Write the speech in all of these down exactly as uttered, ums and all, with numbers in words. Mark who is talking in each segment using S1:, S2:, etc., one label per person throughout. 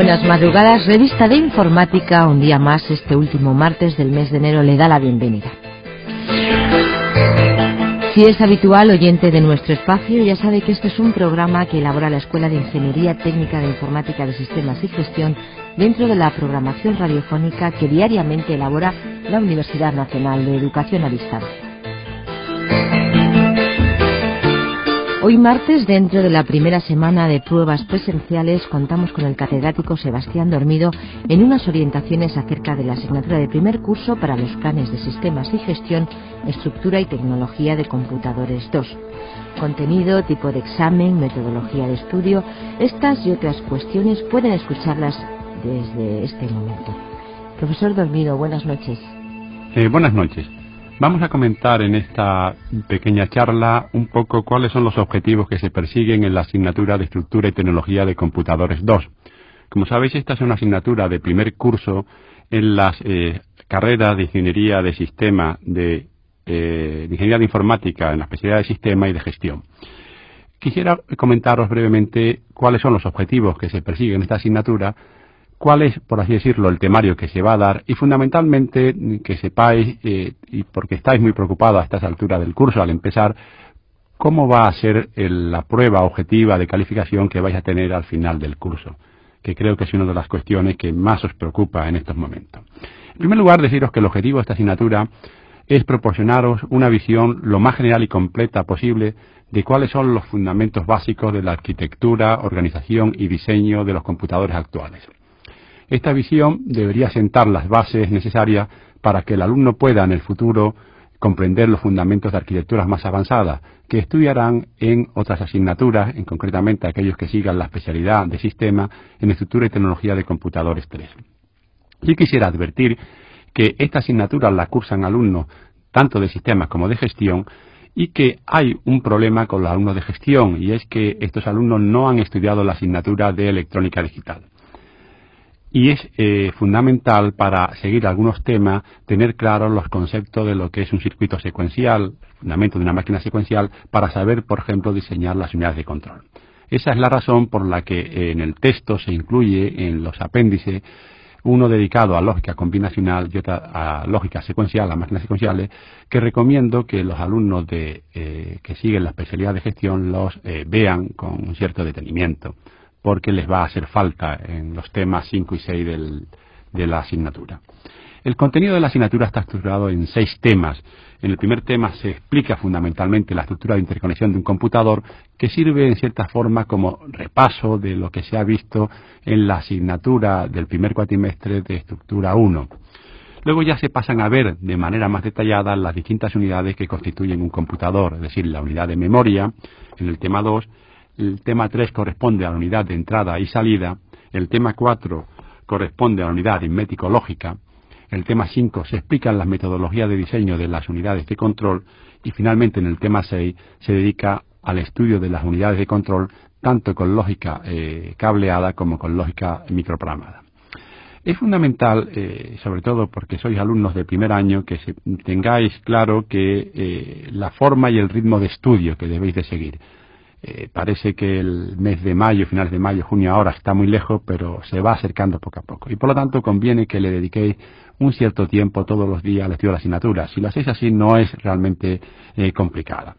S1: buenas madrugadas. Revista de Informática, un día más, este último martes del mes de enero, le da la bienvenida. Si es habitual oyente de nuestro espacio, ya sabe que este es un programa que elabora la Escuela de Ingeniería Técnica de Informática de Sistemas y Gestión dentro de la programación radiofónica que diariamente elabora la Universidad Nacional de Educación a Distancia. Hoy martes, dentro de la primera semana de pruebas presenciales, contamos con el catedrático Sebastián Dormido en unas orientaciones acerca de la asignatura de primer curso para los planes de Sistemas y Gestión, Estructura y Tecnología de Computadores dos. Contenido, tipo de examen, metodología de estudio, estas y otras cuestiones pueden escucharlas desde este momento. Profesor Dormido, buenas noches.
S2: Eh, buenas noches. Vamos a comentar en esta pequeña charla un poco cuáles son los objetivos que se persiguen en la asignatura de Estructura y Tecnología de Computadores dos. Como sabéis, esta es una asignatura de primer curso en las eh, carreras de Ingeniería de Sistema, de, eh, de Ingeniería de Informática, en la especialidad de Sistema y de Gestión. Quisiera comentaros brevemente cuáles son los objetivos que se persiguen en esta asignatura, cuál es, por así decirlo, el temario que se va a dar y fundamentalmente que sepáis, eh, y porque estáis muy preocupados a estas alturas del curso al empezar, cómo va a ser el, la prueba objetiva de calificación que vais a tener al final del curso, que creo que es una de las cuestiones que más os preocupa en estos momentos. En primer lugar, deciros que el objetivo de esta asignatura es proporcionaros una visión lo más general y completa posible de cuáles son los fundamentos básicos de la arquitectura, organización y diseño de los computadores actuales. Esta visión debería sentar las bases necesarias para que el alumno pueda en el futuro comprender los fundamentos de arquitecturas más avanzadas, que estudiarán en otras asignaturas, en concretamente aquellos que sigan la especialidad de Sistema en Estructura y Tecnología de Computadores tres. Sí quisiera advertir que esta asignatura la cursan alumnos tanto de Sistemas como de Gestión y que hay un problema con los alumnos de Gestión, y es que estos alumnos no han estudiado la asignatura de Electrónica Digital. Y es eh, fundamental para seguir algunos temas tener claros los conceptos de lo que es un circuito secuencial, fundamento de una máquina secuencial, para saber, por ejemplo, diseñar las unidades de control. Esa es la razón por la que eh, en el texto se incluye en los apéndices uno dedicado a lógica combinacional y otra a lógica secuencial, a máquinas secuenciales, que recomiendo que los alumnos de, eh, que siguen la especialidad de gestión los eh, vean con un cierto detenimiento, porque les va a hacer falta en los temas cinco y seis del, de la asignatura. El contenido de la asignatura está estructurado en seis temas. En el primer tema se explica fundamentalmente la estructura de interconexión de un computador, que sirve en cierta forma como repaso de lo que se ha visto en la asignatura del primer cuatrimestre de Estructura uno. Luego ya se pasan a ver de manera más detallada las distintas unidades que constituyen un computador, es decir, la unidad de memoria en el tema dos, el tema tres corresponde a la unidad de entrada y salida, el tema cuatro corresponde a la unidad aritmético-lógica, el tema cinco se explican las metodologías de diseño de las unidades de control y finalmente en el tema seis se dedica al estudio de las unidades de control tanto con lógica eh, cableada como con lógica microprogramada. Es fundamental, eh, sobre todo porque sois alumnos de primer año, que se, tengáis claro que eh, la forma y el ritmo de estudio que debéis de seguir. Eh, parece que el mes de mayo, finales de mayo, junio ahora está muy lejos, pero se va acercando poco a poco. Y por lo tanto conviene que le dediquéis un cierto tiempo todos los días al estudio de la asignatura. Si lo hacéis así no es realmente eh, complicada.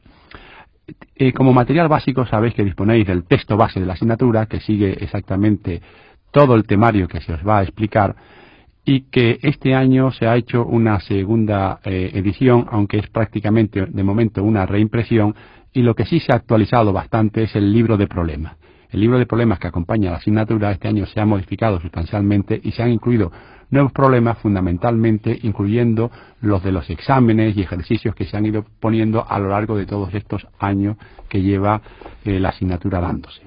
S2: Eh, como material básico sabéis que disponéis del texto base de la asignatura, que sigue exactamente todo el temario que se os va a explicar, y que este año se ha hecho una segunda eh, edición, aunque es prácticamente de momento una reimpresión, y lo que sí se ha actualizado bastante es el libro de problemas. El libro de problemas que acompaña a la asignatura este año se ha modificado sustancialmente y se han incluido nuevos problemas, fundamentalmente incluyendo los de los exámenes y ejercicios que se han ido poniendo a lo largo de todos estos años que lleva eh, la asignatura dándose.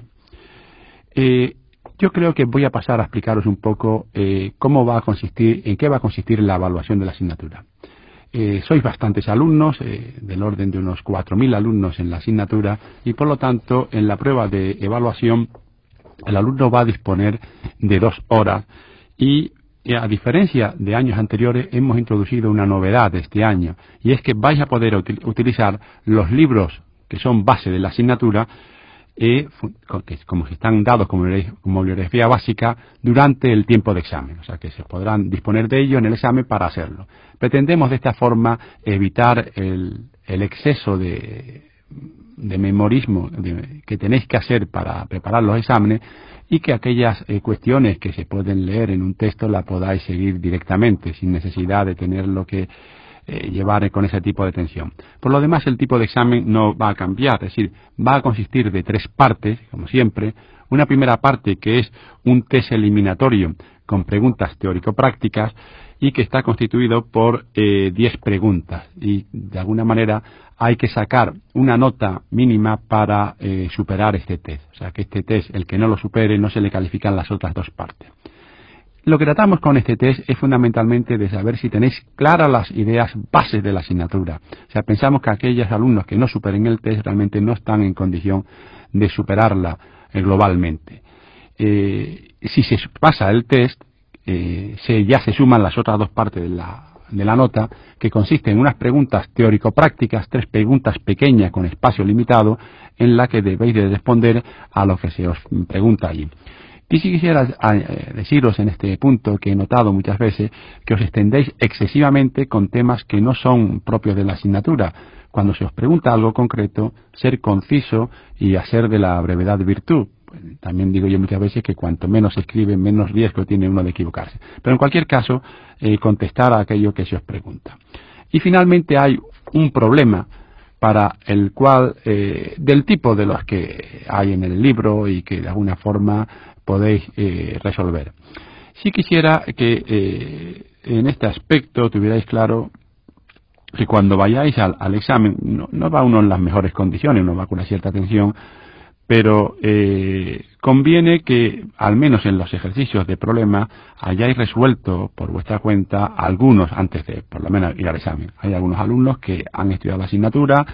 S2: Eh, yo creo que voy a pasar a explicaros un poco eh, cómo va a consistir, en qué va a consistir la evaluación de la asignatura. Eh, sois bastantes alumnos, eh, del orden de unos cuatro mil alumnos en la asignatura, y por lo tanto en la prueba de evaluación el alumno va a disponer de dos horas y eh, a diferencia de años anteriores hemos introducido una novedad este año, y es que vais a poder util- utilizar los libros que son base de la asignatura eh, como si están dados como, como bibliografía básica durante el tiempo de examen, o sea que se podrán disponer de ello en el examen para hacerlo. Pretendemos de esta forma evitar el, el exceso de, de memorismo de, que tenéis que hacer para preparar los exámenes, y que aquellas eh, cuestiones que se pueden leer en un texto la podáis seguir directamente, sin necesidad de tenerlo que eh, llevar con ese tipo de tensión. Por lo demás, el tipo de examen no va a cambiar, es decir, va a consistir de tres partes, como siempre. Una primera parte que es un test eliminatorio con preguntas teórico-prácticas y que está constituido por eh, diez preguntas, y de alguna manera hay que sacar una nota mínima para eh, superar este test. O sea que este test, el que no lo supere, no se le califican las otras dos partes. Lo que tratamos con este test es fundamentalmente de saber si tenéis claras las ideas bases de la asignatura. O sea, pensamos que aquellos alumnos que no superen el test realmente no están en condición de superarla eh, globalmente. Eh, si se pasa el test, eh, se, ya se suman las otras dos partes de la de la nota, que consiste en unas preguntas teórico-prácticas, tres preguntas pequeñas con espacio limitado, en la que debéis de responder a lo que se os pregunta allí. Y si quisiera eh, deciros en este punto que he notado muchas veces que os extendéis excesivamente con temas que no son propios de la asignatura. Cuando se os pregunta algo concreto, ser conciso y hacer de la brevedad virtud. También digo yo muchas veces que cuanto menos se escribe, menos riesgo tiene uno de equivocarse. Pero en cualquier caso, eh, contestar a aquello que se os pregunta. Y finalmente hay un problema para el cual, eh, del tipo de los que hay en el libro y que de alguna forma podéis eh, resolver. Si quisiera que eh, en este aspecto tuvierais claro que cuando vayáis al, al examen, no, no va uno en las mejores condiciones, uno va con una cierta atención, pero eh, conviene que, al menos en los ejercicios de problema, hayáis resuelto por vuestra cuenta algunos antes de, por lo menos, ir al examen. Hay algunos alumnos que han estudiado la asignatura,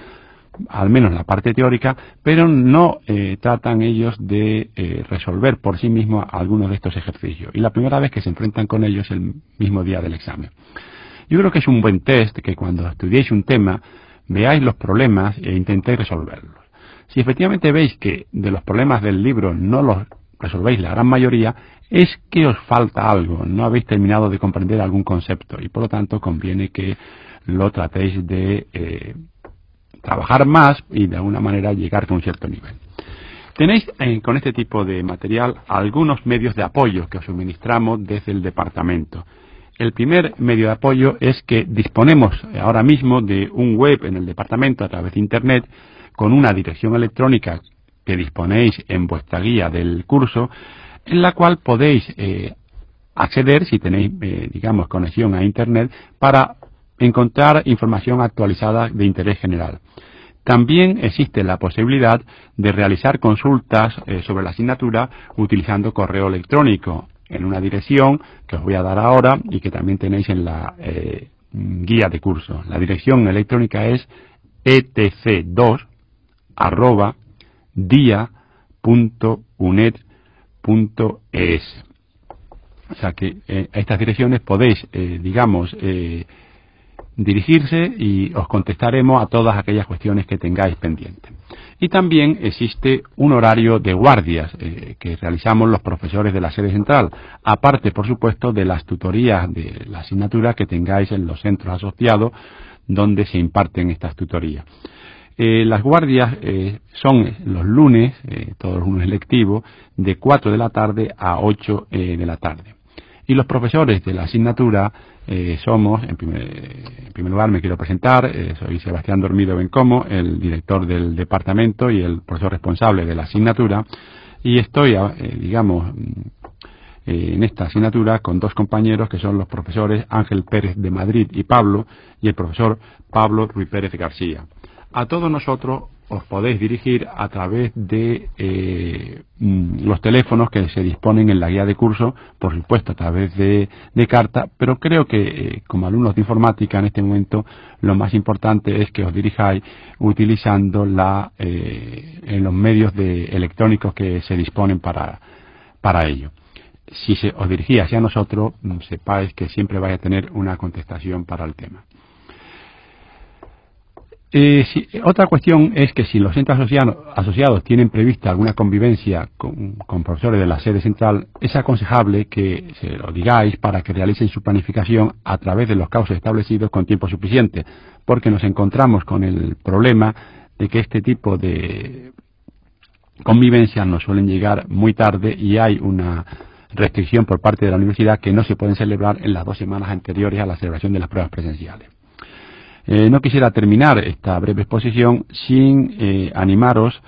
S2: al menos la parte teórica, pero no eh, tratan ellos de eh, resolver por sí mismos algunos de estos ejercicios. Y la primera vez que se enfrentan con ellos es el mismo día del examen. Yo creo que es un buen test que cuando estudiéis un tema, veáis los problemas e intentéis resolverlos. Si efectivamente veis que de los problemas del libro no los resolvéis la gran mayoría, es que os falta algo, no habéis terminado de comprender algún concepto y por lo tanto conviene que lo tratéis de eh, trabajar más y de alguna manera llegar a un cierto nivel. Tenéis eh, con este tipo de material algunos medios de apoyo que os suministramos desde el departamento. El primer medio de apoyo es que disponemos ahora mismo de un web en el departamento a través de Internet con una dirección electrónica que disponéis en vuestra guía del curso, en la cual podéis eh, acceder si tenéis, eh, digamos, conexión a Internet para encontrar información actualizada de interés general. También existe la posibilidad de realizar consultas eh, sobre la asignatura utilizando correo electrónico en una dirección que os voy a dar ahora y que también tenéis en la eh, guía de curso. La dirección electrónica es e t c dos arroba dia punto uned punto e s. O sea que eh, a estas direcciones podéis, eh, digamos, eh, dirigirse y os contestaremos a todas aquellas cuestiones que tengáis pendientes. Y también existe un horario de guardias eh, que realizamos los profesores de la sede central, aparte, por supuesto, de las tutorías de la asignatura que tengáis en los centros asociados donde se imparten estas tutorías. Eh, las guardias eh, son los lunes, eh, todos los lunes lectivos, de cuatro de la tarde a ocho eh, de la tarde. Y los profesores de la asignatura eh, somos, en primer, en primer lugar me quiero presentar, eh, soy Sebastián Dormido Bencomo, el director del departamento y el profesor responsable de la asignatura, y estoy, eh, digamos, eh, en esta asignatura con dos compañeros que son los profesores Ángel Pérez de Madrid y Pablo, y el profesor Pablo Ruiz Pérez García. A todos nosotros os podéis dirigir a través de eh, los teléfonos que se disponen en la guía de curso, por supuesto a través de, de carta, pero creo que eh, como alumnos de informática en este momento lo más importante es que os dirijáis utilizando la, eh, en los medios de, electrónicos que se disponen para, para ello. Si se os dirigís hacia nosotros, sepáis que siempre vais a tener una contestación para el tema. Eh, sí, otra cuestión es que si los centros asociados, asociados tienen prevista alguna convivencia con, con profesores de la sede central, es aconsejable que se lo digáis para que realicen su planificación a través de los cauces establecidos con tiempo suficiente, porque nos encontramos con el problema de que este tipo de convivencias nos suelen llegar muy tarde y hay una restricción por parte de la universidad que no se pueden celebrar en las dos semanas anteriores a la celebración de las pruebas presenciales. Eh, no quisiera terminar esta breve exposición sin eh, animaros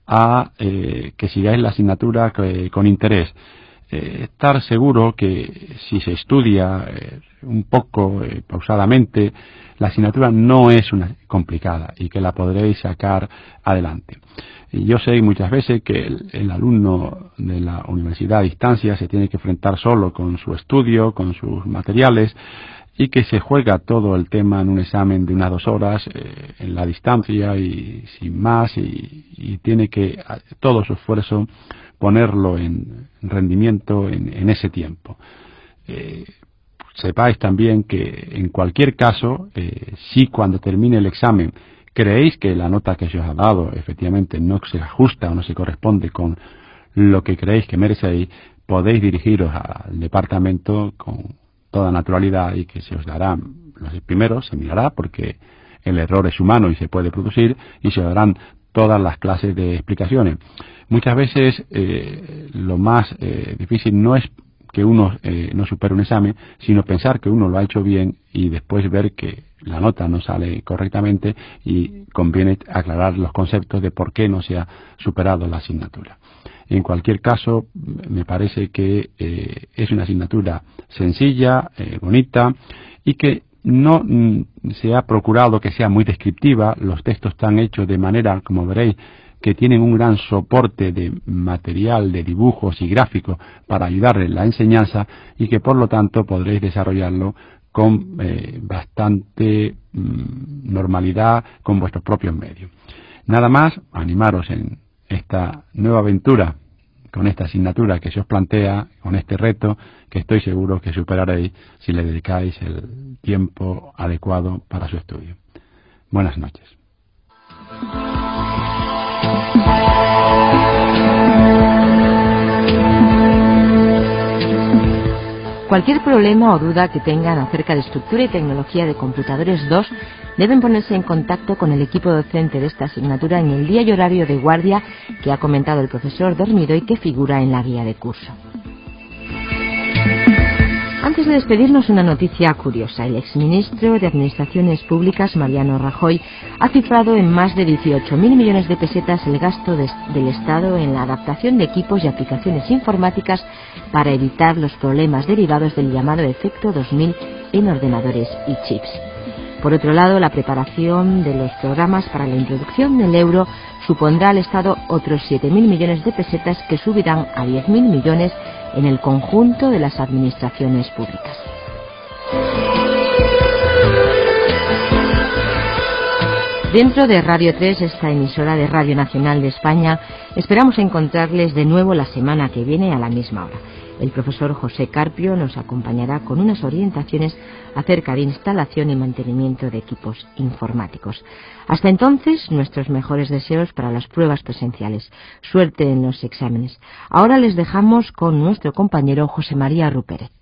S2: a eh, que sigáis la asignatura que, con interés. Eh, estar seguro que si se estudia eh, un poco eh, pausadamente, la asignatura no es una complicada y que la podréis sacar adelante. Y yo sé muchas veces que el, el alumno de la universidad a distancia se tiene que enfrentar solo con su estudio, con sus materiales, y que se juega todo el tema en un examen de unas dos horas eh, en la distancia y sin más y, y tiene que todo su esfuerzo ponerlo en rendimiento en, en ese tiempo. Eh, sepáis también que en cualquier caso, eh, si cuando termine el examen creéis que la nota que se os ha dado efectivamente no se ajusta o no se corresponde con lo que creéis que merecéis, podéis dirigiros al departamento con toda naturalidad y que se os dará, los primeros se mirará porque el error es humano y se puede producir y se darán todas las clases de explicaciones. Muchas veces eh, lo más eh, difícil no es que uno eh, no supere un examen, sino pensar que uno lo ha hecho bien y después ver que la nota no sale correctamente y conviene aclarar los conceptos de por qué no se ha superado la asignatura. En cualquier caso, me parece que eh, es una asignatura sencilla, eh, bonita y que no mm, se ha procurado que sea muy descriptiva. Los textos están hechos de manera, como veréis, que tienen un gran soporte de material, de dibujos y gráficos para ayudarle en la enseñanza y que por lo tanto podréis desarrollarlo con eh, bastante mm, normalidad con vuestros propios medios. Nada más, animaros en esta nueva aventura con esta asignatura que se os plantea, con este reto que estoy seguro que superaréis si le dedicáis el tiempo adecuado para su estudio. Buenas noches.
S1: Cualquier problema o duda que tengan acerca de estructura y tecnología de computadores dos deben ponerse en contacto con el equipo docente de esta asignatura en el día y horario de guardia que ha comentado el profesor Dormido y que figura en la guía de curso. Antes de despedirnos, una noticia curiosa. El exministro de Administraciones Públicas, Mariano Rajoy, ha cifrado en más de dieciocho mil millones de pesetas el gasto de, del Estado en la adaptación de equipos y aplicaciones informáticas para evitar los problemas derivados del llamado efecto dos mil en ordenadores y chips. Por otro lado, la preparación de los programas para la introducción del euro supondrá al Estado otros siete mil millones de pesetas que subirán a diez mil millones en el conjunto de las administraciones públicas. Dentro de Radio tres, esta emisora de Radio Nacional de España, esperamos encontrarles de nuevo la semana que viene a la misma hora. El profesor José Carpio nos acompañará con unas orientaciones acerca de instalación y mantenimiento de equipos informáticos. Hasta entonces, nuestros mejores deseos para las pruebas presenciales. Suerte en los exámenes. Ahora les dejamos con nuestro compañero José María Rupérez.